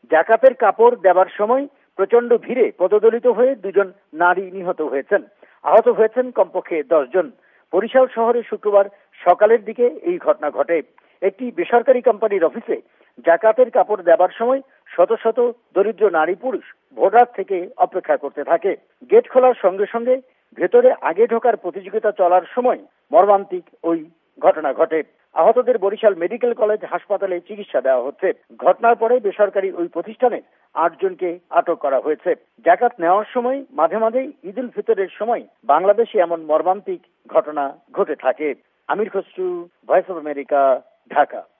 জাকাতের কাপড় দেবার সময় প্রচন্ড ভিড়ে পদদলিত হয়ে দুজন নারী নিহত হয়েছেন। আহত হয়েছেন কমপক্ষে 10 জন। বরিশাল শহরে শুক্রবার সকালের দিকে এই ঘটনা ঘটে। একটি বেসরকারি কোম্পানির অফিসে জাকাতের কাপড় দেবার সময় শত শত দরিদ্র নারী পুরুষ ভোররাত থেকে অপেক্ষা করতে থাকে। গেট খোলার সঙ্গে সঙ্গে ভেতরে আগে ঢোকার প্রতিযোগিতা চলার সময় মর্মান্তিক ওই ঘটনা ঘটে। আহতদের বরিশাল মেডিকেল কলেজ হাসপাতালে চিকিৎসা দেওয়া হচ্ছে। ঘটনার পরে বেসরকারি ওই প্রতিষ্ঠানে 8 জনকে আটক করা হয়েছে। জাকাত নেওয়ার সময় মাঝে মাঝে ঈদ উল ফিতরের সময় বাংলাদেশে এমন মর্মান্তিক ঘটনা ঘটে থাকে। Amir Khasru, voice of America, Dhaka.